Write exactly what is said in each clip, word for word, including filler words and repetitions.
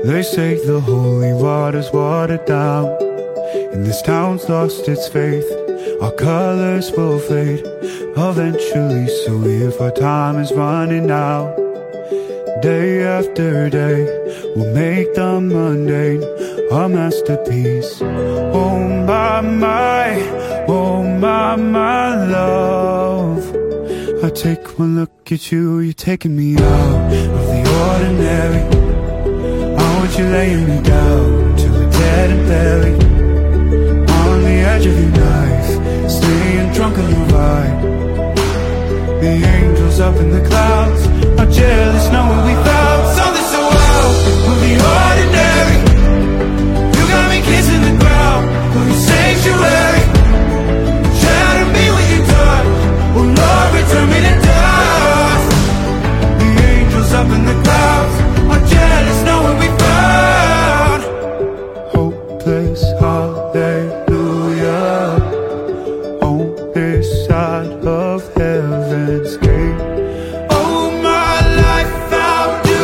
They say the holy water's watered down, and this town's lost its faith. Our colors will fade eventually, so if our time is running out, day after day, we'll make the mundane a masterpiece. Oh my, my, oh my, my love, I take one look at you, you're taking me out of the ordinary. I want you laying me down till we're dead and buried, on the edge of your knife, staying drunk on your vibe. The angels up in the clouds are jealous knowing we found something so out of the ordinary. You got me kissing the ground of your sanctuary. Shadow me when you're done. Oh Lord, return me to dust. The angels up in the clouds are jealous knowing we found hopeless hallelujah on this side of heaven's gate. Oh my life, how do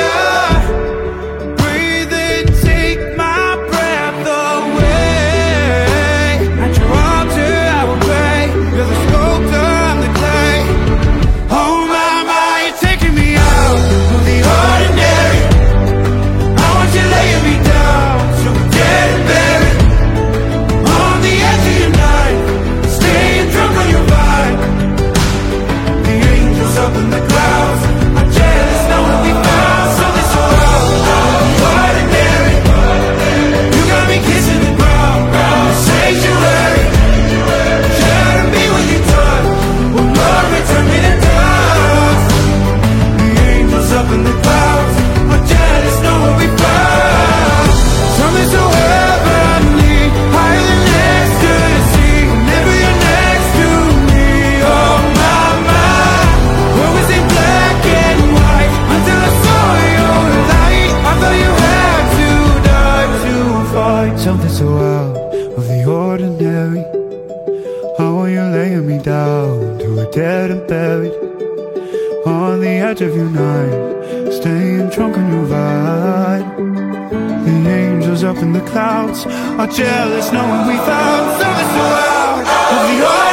ya breathe and take my breath away? At your altar I will pray, you're the sculptor, I'm the clay. Oh my, my, you're taking me out of the ordinary. I want you laying me down so we're dead and buried, on the edge of your night, staying drunk on your vibe. The angels up in the clouds are jealous knowing we found something so out of the ordinary. You got me kissing the ground, the sanctuary. Shadow me when you're done. Oh Lord, return me to dust. The angels up in the clouds are jealous knowing we found something so heavenly, higher than ecstasy. Whenever you're next to me, oh my, my. What was in black and white until I saw your light? I thought you had to die to find something so out of the ordinary. How are you laying me down till we're dead and buried, on the edge of your night, staying drunk on your vibe. The angels up in the clouds are jealous knowing we found something so out of the ordinary.